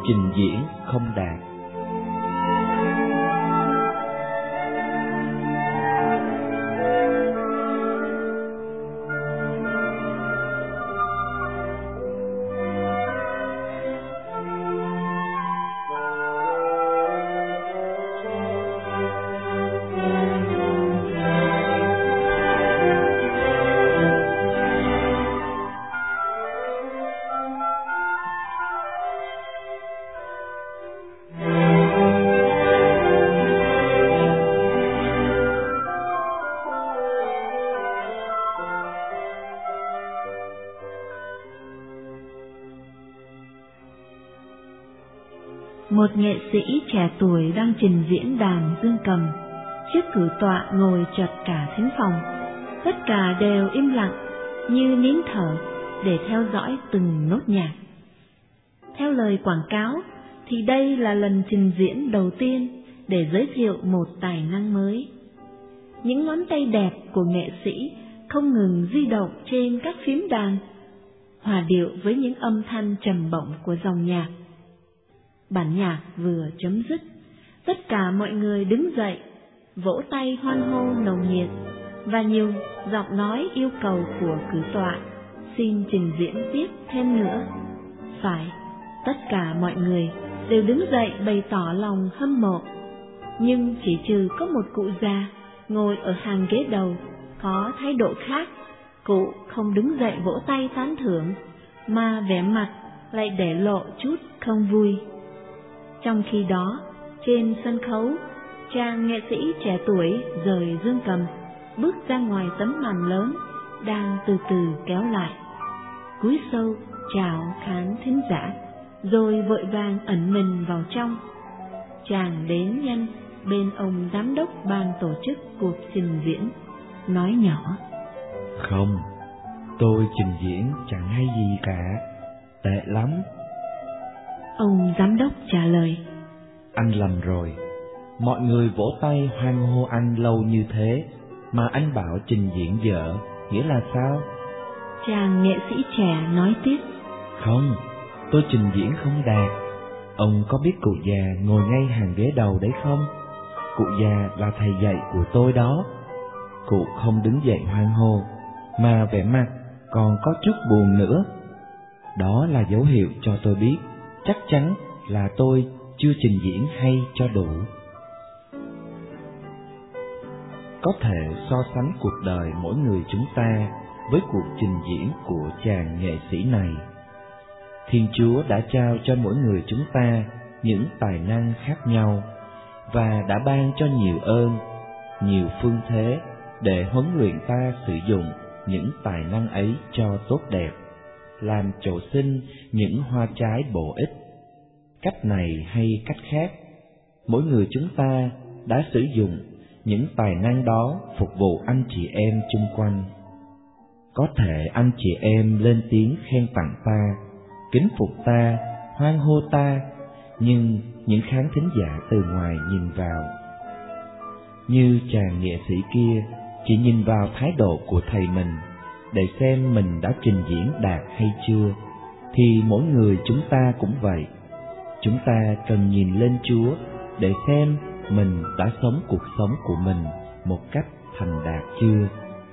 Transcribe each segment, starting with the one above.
trình diễn không đạt. Một nghệ sĩ trẻ tuổi đang trình diễn đàn dương cầm. Trước cử tọa ngồi chật cả thính phòng. Tất cả đều im lặng như nín thở để theo dõi từng nốt nhạc. Theo lời quảng cáo thì đây là lần trình diễn đầu tiên để giới thiệu một tài năng mới. Những ngón tay đẹp của nghệ sĩ không ngừng di động trên các phím đàn, hòa điệu với những âm thanh trầm bổng của dòng nhạc. Bản nhạc vừa chấm dứt, tất cả mọi người đứng dậy, vỗ tay hoan hô nồng nhiệt, và nhiều giọng nói yêu cầu của cử tọa xin trình diễn tiếp thêm nữa. Phải, tất cả mọi người đều đứng dậy bày tỏ lòng hâm mộ, nhưng chỉ trừ có một cụ già ngồi ở hàng ghế đầu có thái độ khác. Cụ không đứng dậy vỗ tay tán thưởng, mà vẻ mặt lại để lộ chút không vui. Trong khi đó, trên sân khấu, chàng nghệ sĩ trẻ tuổi rời dương cầm, bước ra ngoài tấm màn lớn đang từ từ kéo lại, cúi sâu chào khán thính giả, rồi vội vàng ẩn mình vào trong. Chàng đến nhanh bên ông giám đốc ban tổ chức cuộc trình diễn, nói nhỏ: Không, tôi trình diễn chẳng hay gì cả, tệ lắm. Ông giám đốc trả lời: Anh lầm rồi, mọi người vỗ tay hoan hô anh lâu như thế, mà anh bảo trình diễn dở, nghĩa là sao? Chàng nghệ sĩ trẻ nói tiếp: Không, tôi trình diễn không đạt. Ông có biết cụ già ngồi ngay hàng ghế đầu đấy không? Cụ già là thầy dạy của tôi đó. Cụ không đứng dậy hoan hô, mà vẻ mặt còn có chút buồn nữa. Đó là dấu hiệu cho tôi biết chắc chắn là tôi chưa trình diễn hay cho đủ. Có thể so sánh cuộc đời mỗi người chúng ta với cuộc trình diễn của chàng nghệ sĩ này. Thiên Chúa đã trao cho mỗi người chúng ta những tài năng khác nhau, và đã ban cho nhiều ơn, nhiều phương thế để huấn luyện ta sử dụng những tài năng ấy cho tốt đẹp, làm trổ sinh những hoa trái bổ ích. Cách này hay cách khác, mỗi người chúng ta đã sử dụng những tài năng đó phục vụ anh chị em chung quanh. Có thể anh chị em lên tiếng khen tặng ta, kính phục ta, hoan hô ta, nhưng những khán thính giả từ ngoài nhìn vào, như chàng nghệ sĩ kia, chỉ nhìn vào thái độ của thầy mình để xem mình đã trình diễn đạt hay chưa, thì mỗi người chúng ta cũng vậy. Chúng ta cần nhìn lên Chúa để xem mình đã sống cuộc sống của mình một cách thành đạt chưa.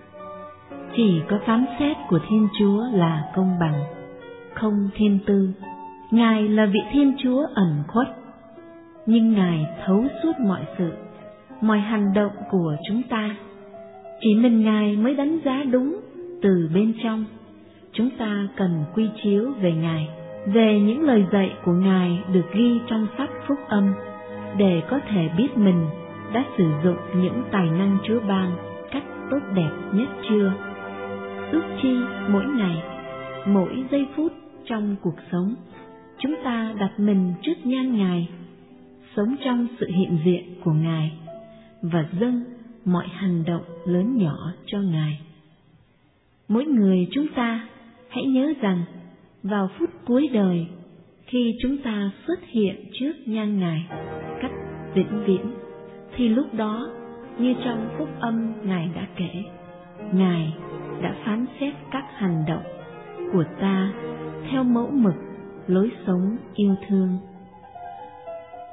Chỉ có phán xét của Thiên Chúa là công bằng, không thiên tư. Ngài là vị Thiên Chúa ẩn khuất, nhưng Ngài thấu suốt mọi sự, mọi hành động của chúng ta. Chỉ mình Ngài mới đánh giá đúng từ bên trong. Chúng ta cần quy chiếu về Ngài, về những lời dạy của Ngài được ghi trong sách Phúc Âm, để có thể biết mình đã sử dụng những tài năng Chúa ban cách tốt đẹp nhất chưa. Ước chi mỗi ngày, mỗi giây phút trong cuộc sống, chúng ta đặt mình trước nhan Ngài, sống trong sự hiện diện của Ngài và dâng mọi hành động lớn nhỏ cho Ngài. Mỗi người chúng ta hãy nhớ rằng vào phút cuối đời, khi chúng ta xuất hiện trước nhan Ngài cách vĩnh viễn, thì lúc đó, như trong Phúc Âm Ngài đã kể, Ngài đã phán xét các hành động của ta theo mẫu mực lối sống yêu thương.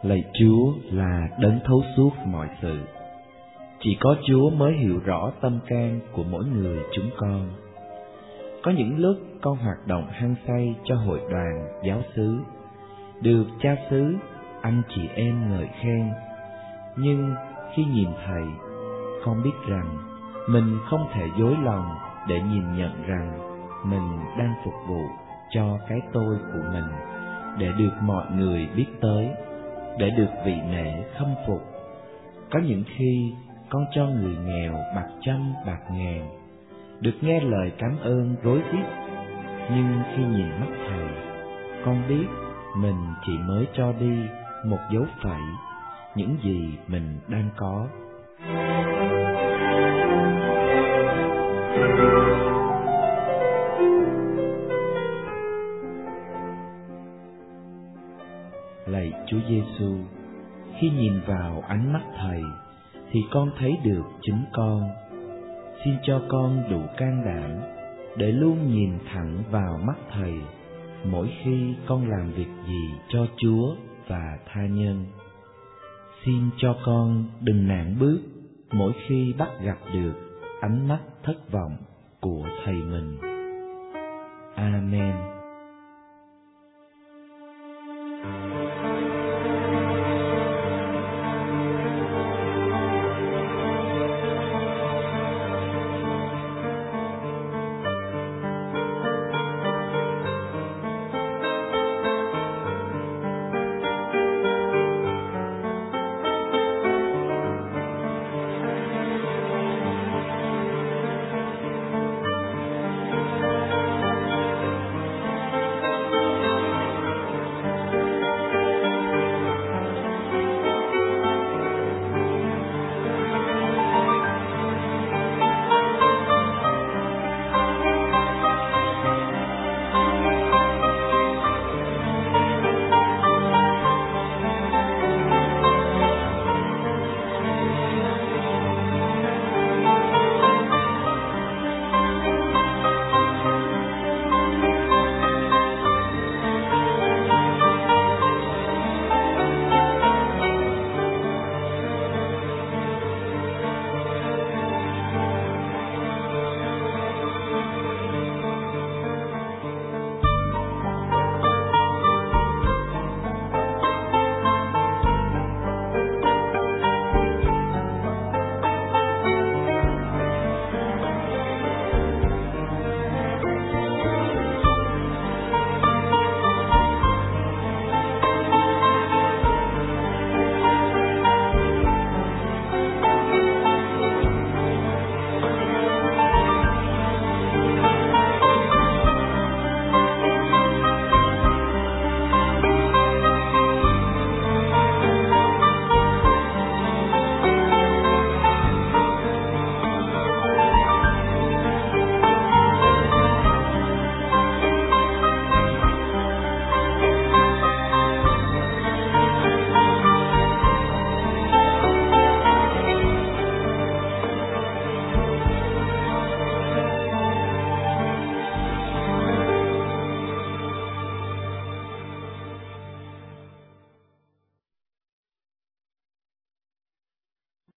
Lạy Chúa là đấng thấu suốt mọi sự. Chỉ có Chúa mới hiểu rõ tâm can của mỗi người chúng con. Có những lúc con hoạt động hăng say cho hội đoàn giáo xứ, được cha xứ, anh chị em ngợi khen. Nhưng khi nhìn Thầy, con biết rằng mình không thể dối lòng để nhìn nhận rằng mình đang phục vụ cho cái tôi của mình, để được mọi người biết tới, để được vị nể khâm phục. Có những khi con cho người nghèo bạc trăm bạc ngàn, được nghe lời cảm ơn rối rít. Nhưng khi nhìn mắt Thầy, con biết mình chỉ mới cho đi một dấu phẩy những gì mình đang có. Lạy Chúa Giêsu, khi nhìn vào ánh mắt Thầy thì con thấy được chính con. Xin cho con đủ can đảm để luôn nhìn thẳng vào mắt Thầy mỗi khi con làm việc gì cho Chúa và tha nhân. Xin cho con đừng nản bước mỗi khi bắt gặp được ánh mắt thất vọng của Thầy mình. Amen.